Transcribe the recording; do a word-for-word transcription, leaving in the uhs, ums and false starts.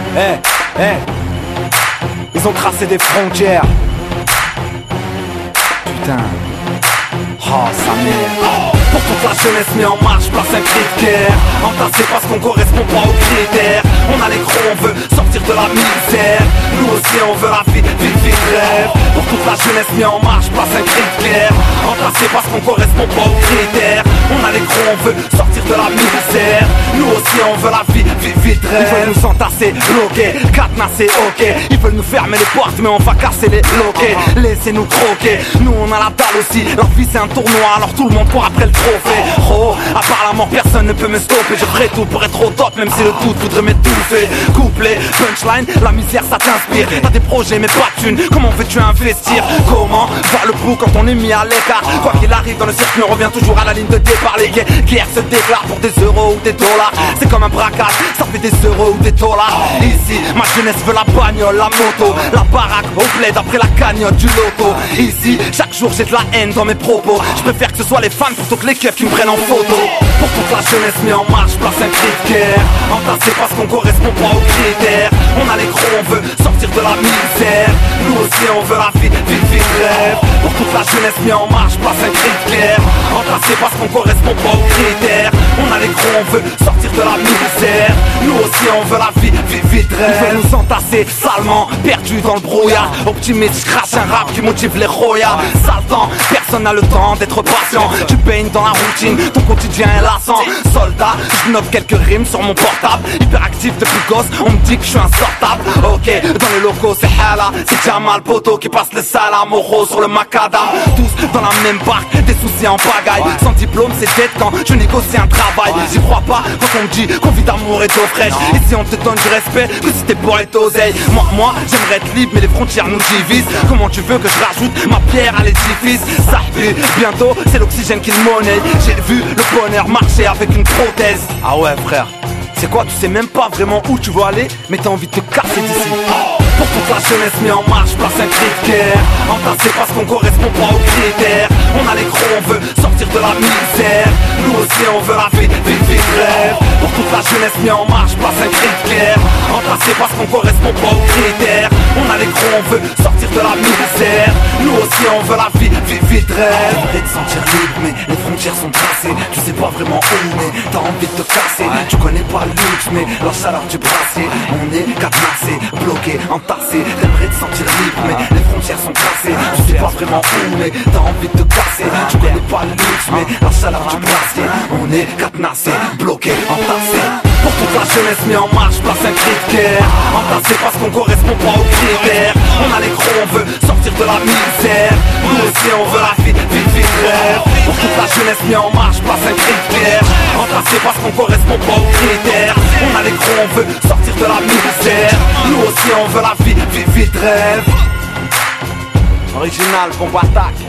Eh, eh, ils ont tracé des frontières. Putain. Oh, sa mère. Pour toute la jeunesse mis en marche, place un cri de guerre. Entassé parce qu'on correspond pas aux critères. On a les gros, on veut sortir de la misère. Nous aussi on veut la vie, vie, vie, rêve. Pour toute la jeunesse mis en marche, place un cri de guerre. Entassé parce qu'on correspond pas aux critères. On a les gros, on veut sortir de la misère. Nous aussi on veut la vie, vie, vie, rêve. Ils veulent nous entasser, bloquer, cadenasser, ok. Ils veulent nous fermer les portes mais on va casser les loquets. Laissez-nous croquer, nous on a la dalle aussi. Leur vie c'est un tournoi, alors tout le monde court après le trophée. Oh, à part la mort personne ne peut me stopper. Je ferai tout pour être au top même si le doute voudrait m'étouffer. Couplet, punchline, la misère ça t'inspire. T'as des projets mais pas de thunes, comment veux-tu investir? Comment voir le bout quand on est mis à l'écart? Quoi qu'il arrive dans le circuit on revient toujours à la ligne de départ. Les guerres se déclarent pour des euros ou des dollars. C'est comme un braquage, ça fait des euros ou des dollars. Ici, ma jeunesse veut la bagnole, la moto, la baraque au bled après la cagnotte du loto. Ici, chaque jour j'ai de la haine dans mes propos. Je préfère que ce soit les fans plutôt que les keufs qui me prennent en photo. Pour toute la jeunesse mis en marche, place un cri de guerre. Entassé parce qu'on correspond pas aux critères. On a les gros, on veut sortir de la misère. Nous aussi on veut la vie, vie, vie, rêve. Pour toute la jeunesse mis en marche, place un cri de guerre. Entassé parce qu'on correspond pas aux critères. On a les gros, on veut sortir de la misère. Nous aussi on veut la vie, vie, vie, rêve. Ils veulent nous entasser salement, perdus dans le brouillard. Optimiste, je crache un rap qui motive les royas. Sale temps, personne n'a le temps d'être patient. Tu baignes dans la routine, ton quotidien est lassant. Soldat, je note quelques rimes sur mon portable. Hyperactif depuis gosse, on me dit que je suis insortable. Ok, dans les locaux c'est Hala, c'est Jamal Poto qui passe le salam au rose sur le macadam. Tous dans la même barque, des soucis en pagaille. Sans diplôme c'est dead quand je négocie un travail. J'y crois pas quand on me dit qu'on vit d'amour et d'eau fraîche. Et si on te donne du respect, que si t'es pour être oseille. Moi, moi, j'aimerais être libre mais les frontières nous divisent. Comment tu veux que je rajoute ma pierre à l'édifice? Ça pue, bientôt c'est l'oxygène qui le monnaie. J'ai vu le bonheur marcher avec une prothèse. Ah ouais frère, c'est quoi, tu sais même pas vraiment où tu veux aller, mais t'as envie de te casser d'ici. Pour toute la jeunesse mis en marche, place un cri de guerre. Entassé parce qu'on correspond pas aux critères. On a les gros, on veut sortir de la misère. Nous aussi on veut la vie, vie, vie, rêve. Pour toute la jeunesse mis en marche, place un cri de guerre. Entassé parce qu'on correspond pas aux critères. On a les gros, on veut sortir de la misère. Nous aussi on veut la vie, vie, vie, rêve. T'aimerais te sentir libre mais les frontières sont tracées. Tu sais pas vraiment où mais t'as envie de te casser. Tu connais pas le luxe mais la chaleur du brassier. On est cadenassé, bloqué, entassé. T'aimerais te sentir libre mais les frontières sont tracées. Tu sais pas vraiment où mais t'as envie de te casser. Tu connais pas le luxe mais la chaleur du brassier. On est cadenassé, bloqué, entassé. Pour toute la jeunesse mis en marche, place un cri de guerre. Entassé parce qu'on correspond pas aux critères. On a les gros, on veut sortir de la misère. Nous aussi on veut la vie, vie, vie, rêve. Pour toute la jeunesse mis en marche, place un cri de guerre. Entassé parce qu'on correspond pas aux critères. On a les gros, on veut sortir de la misère. Nous aussi on veut la vie, vie, vie, rêve. Original, bombe attaque.